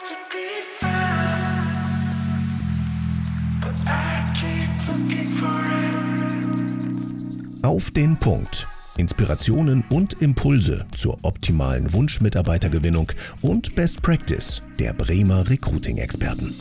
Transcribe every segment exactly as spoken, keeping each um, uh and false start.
hard to be found, but I keep looking for it. Auf den Punkt. Inspirationen und Impulse zur optimalen Wunschmitarbeitergewinnung und Best Practice der Bremer Recruiting-Experten.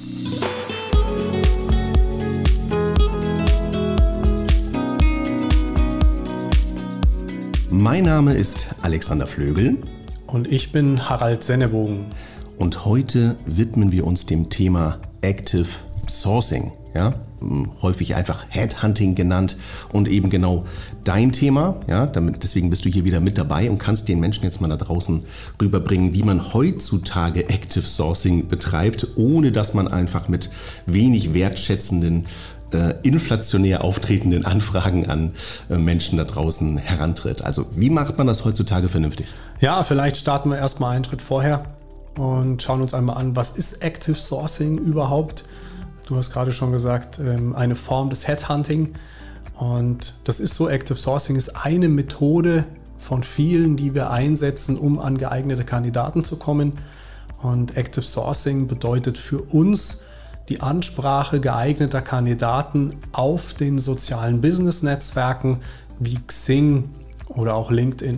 Mein Name ist Alexander Flögel. Und ich bin Harald Sennebogen. Und heute widmen wir uns dem Thema Active Sourcing. Ja, häufig einfach Headhunting genannt und eben genau dein Thema. Ja, damit, deswegen bist du hier wieder mit dabei und kannst den Menschen jetzt mal da draußen rüberbringen, wie man heutzutage Active Sourcing betreibt, ohne dass man einfach mit wenig wertschätzenden, äh, inflationär auftretenden Anfragen an äh, Menschen da draußen herantritt. Also wie macht man das heutzutage vernünftig? Ja, vielleicht starten wir erstmal einen Schritt vorher und schauen uns einmal an, was ist Active Sourcing überhaupt? Du hast gerade schon gesagt, eine Form des Headhunting. Und das ist so, Active Sourcing ist eine Methode von vielen, die wir einsetzen, um an geeignete Kandidaten zu kommen. Und Active Sourcing bedeutet für uns die Ansprache geeigneter Kandidaten auf den sozialen Business-Netzwerken wie Xing oder auch LinkedIn.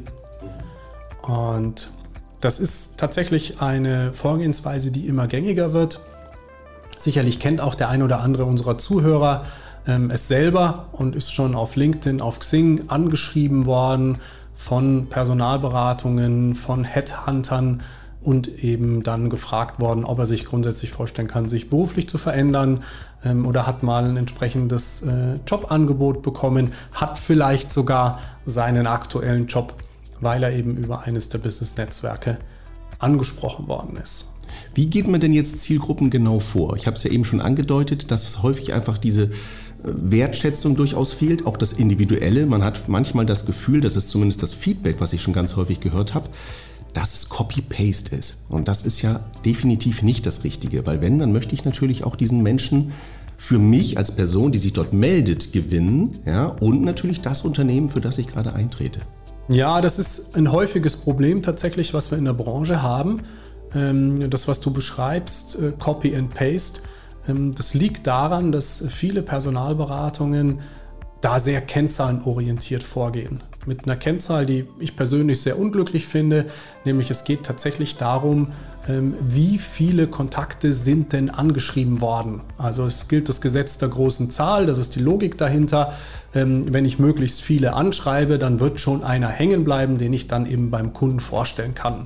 Und das ist tatsächlich eine Vorgehensweise, die immer gängiger wird. Sicherlich kennt auch der ein oder andere unserer Zuhörer ähm, es selber und ist schon auf LinkedIn, auf Xing angeschrieben worden von Personalberatungen, von Headhuntern und eben dann gefragt worden, ob er sich grundsätzlich vorstellen kann, sich beruflich zu verändern ähm, oder hat mal ein entsprechendes äh, Jobangebot bekommen, hat vielleicht sogar seinen aktuellen Job, weil er eben über eines der Business-Netzwerke angesprochen worden ist. Wie geht man denn jetzt Zielgruppen genau vor? Ich habe es ja eben schon angedeutet, dass häufig einfach diese Wertschätzung durchaus fehlt, auch das Individuelle. Man hat manchmal das Gefühl, das ist zumindest das Feedback, was ich schon ganz häufig gehört habe, dass es Copy-Paste ist. Und das ist ja definitiv nicht das Richtige, weil wenn, dann möchte ich natürlich auch diesen Menschen für mich als Person, die sich dort meldet, gewinnen, ja, und natürlich das Unternehmen, für das ich gerade eintrete. Ja, das ist ein häufiges Problem tatsächlich, was wir in der Branche haben. Das, was du beschreibst, Copy and Paste, das liegt daran, dass viele Personalberatungen da sehr kennzahlenorientiert vorgehen. Mit einer Kennzahl, die ich persönlich sehr unglücklich finde, nämlich es geht tatsächlich darum, wie viele Kontakte sind denn angeschrieben worden. Also es gilt das Gesetz der großen Zahl, das ist die Logik dahinter. Wenn ich möglichst viele anschreibe, dann wird schon einer hängen bleiben, den ich dann eben beim Kunden vorstellen kann.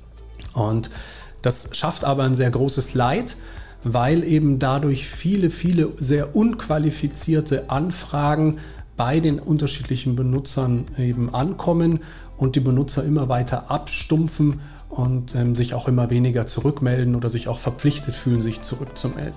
Und das schafft aber ein sehr großes Leid, weil eben dadurch viele, viele sehr unqualifizierte Anfragen bei den unterschiedlichen Benutzern eben ankommen und die Benutzer immer weiter abstumpfen und ähm, sich auch immer weniger zurückmelden oder sich auch verpflichtet fühlen, sich zurückzumelden.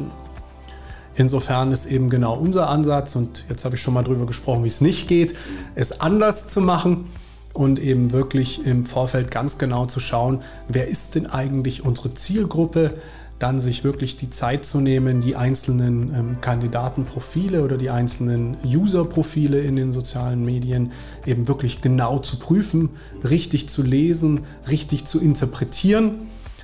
Insofern ist eben genau unser Ansatz, und jetzt habe ich schon mal drüber gesprochen, wie es nicht geht, es anders zu machen. Und eben wirklich im Vorfeld ganz genau zu schauen, wer ist denn eigentlich unsere Zielgruppe, dann sich wirklich die Zeit zu nehmen, die einzelnen ähm, Kandidatenprofile oder die einzelnen Userprofile in den sozialen Medien eben wirklich genau zu prüfen, richtig zu lesen, richtig zu interpretieren,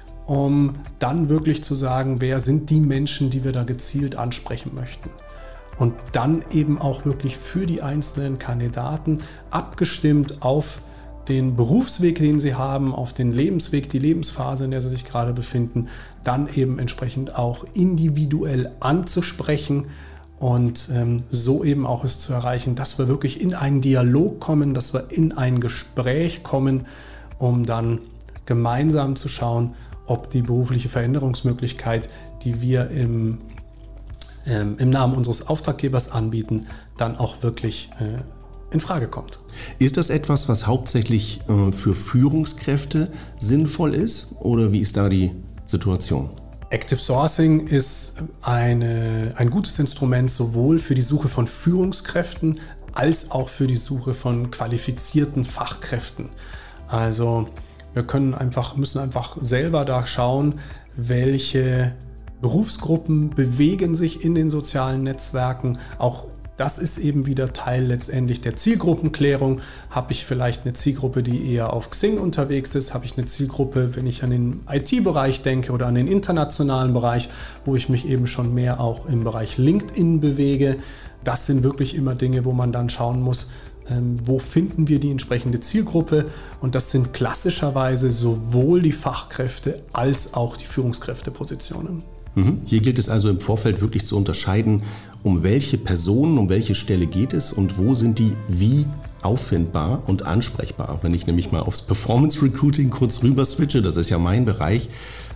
um dann wirklich zu sagen, wer sind die Menschen, die wir da gezielt ansprechen möchten. Und dann eben auch wirklich für die einzelnen Kandidaten abgestimmt auf den Berufsweg, den sie haben, auf den Lebensweg, die Lebensphase, in der sie sich gerade befinden, dann eben entsprechend auch individuell anzusprechen und ähm, so eben auch es zu erreichen, dass wir wirklich in einen Dialog kommen, dass wir in ein Gespräch kommen, um dann gemeinsam zu schauen, ob die berufliche Veränderungsmöglichkeit, die wir im im Namen unseres Auftraggebers anbieten, dann auch wirklich äh, in Frage kommt. Ist das etwas, was hauptsächlich äh, für Führungskräfte sinnvoll ist, oder wie ist da die Situation? Active Sourcing ist eine, ein gutes Instrument sowohl für die Suche von Führungskräften als auch für die Suche von qualifizierten Fachkräften. Also wir können einfach, müssen einfach selber da schauen, welche Berufsgruppen bewegen sich in den sozialen Netzwerken, auch das ist eben wieder Teil letztendlich der Zielgruppenklärung. Habe ich vielleicht eine Zielgruppe, die eher auf Xing unterwegs ist? Habe ich eine Zielgruppe, wenn ich an den I T-Bereich denke oder an den internationalen Bereich, wo ich mich eben schon mehr auch im Bereich LinkedIn bewege? Das sind wirklich immer Dinge, wo man dann schauen muss, ähm, wo finden wir die entsprechende Zielgruppe? Und das sind klassischerweise sowohl die Fachkräfte als auch die Führungskräftepositionen. Hier gilt es also im Vorfeld wirklich zu unterscheiden, um welche Personen, um welche Stelle geht es und wo sind die wie auffindbar und ansprechbar. Wenn ich nämlich mal aufs Performance Recruiting kurz rüber switche, das ist ja mein Bereich,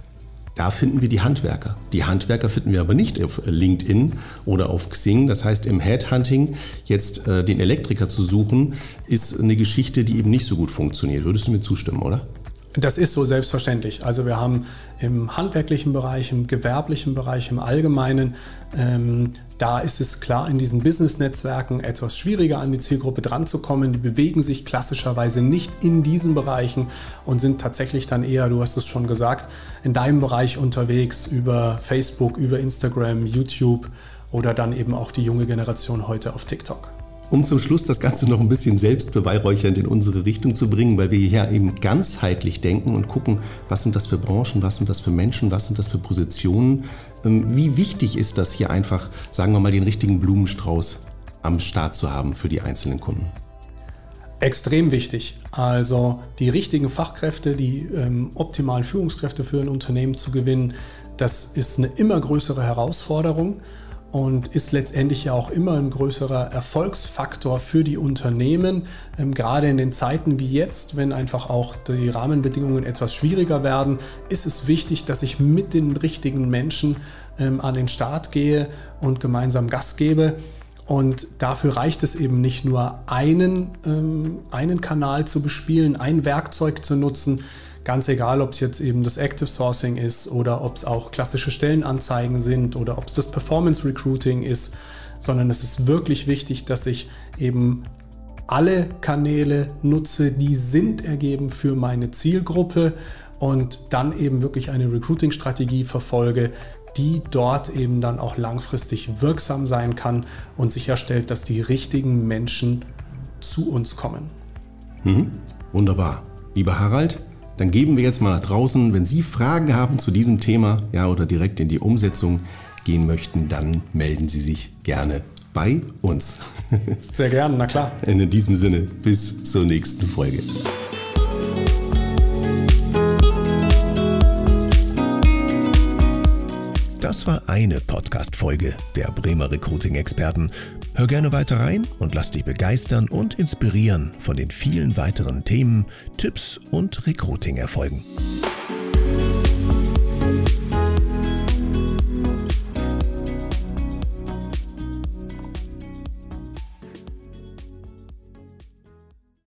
da finden wir die Handwerker. Die Handwerker finden wir aber nicht auf LinkedIn oder auf Xing. Das heißt, im Headhunting jetzt äh, den Elektriker zu suchen, ist eine Geschichte, die eben nicht so gut funktioniert. Würdest du mir zustimmen, oder? Das ist so, selbstverständlich. Also wir haben im handwerklichen Bereich, im gewerblichen Bereich, im Allgemeinen, ähm, da ist es klar, in diesen Business-Netzwerken etwas schwieriger an die Zielgruppe dran zu kommen. Die bewegen sich klassischerweise nicht in diesen Bereichen und sind tatsächlich dann eher, du hast es schon gesagt, in deinem Bereich unterwegs über Facebook, über Instagram, YouTube oder dann eben auch die junge Generation heute auf TikTok. Um zum Schluss das Ganze noch ein bisschen selbstbeweihräuchernd in unsere Richtung zu bringen, weil wir hier eben ganzheitlich denken und gucken, was sind das für Branchen, was sind das für Menschen, was sind das für Positionen. Wie wichtig ist das hier einfach, sagen wir mal, den richtigen Blumenstrauß am Start zu haben für die einzelnen Kunden? Extrem wichtig. Also die richtigen Fachkräfte, die ähm, optimalen Führungskräfte für ein Unternehmen zu gewinnen, das ist eine immer größere Herausforderung. Und ist letztendlich ja auch immer ein größerer Erfolgsfaktor für die Unternehmen, ähm, gerade in den Zeiten wie jetzt, wenn einfach auch die Rahmenbedingungen etwas schwieriger werden, ist es wichtig, dass ich mit den richtigen Menschen ähm, an den Start gehe und gemeinsam Gas gebe. Und dafür reicht es eben nicht nur, einen, ähm, einen Kanal zu bespielen, ein Werkzeug zu nutzen. Ganz egal, ob es jetzt eben das Active Sourcing ist oder ob es auch klassische Stellenanzeigen sind oder ob es das Performance Recruiting ist, sondern es ist wirklich wichtig, dass ich eben alle Kanäle nutze, die Sinn ergeben für meine Zielgruppe und dann eben wirklich eine Recruiting-Strategie verfolge, die dort eben dann auch langfristig wirksam sein kann und sicherstellt, dass die richtigen Menschen zu uns kommen. Mhm. Wunderbar. Lieber Harald, dann geben wir jetzt mal nach draußen, wenn Sie Fragen haben zu diesem Thema, ja, oder direkt in die Umsetzung gehen möchten, dann melden Sie sich gerne bei uns. Sehr gerne, na klar. In diesem Sinne, bis zur nächsten Folge. Das war eine Podcast-Folge der Bremer Recruiting-Experten. Hör gerne weiter rein und lass dich begeistern und inspirieren von den vielen weiteren Themen, Tipps und Recruiting-Erfolgen.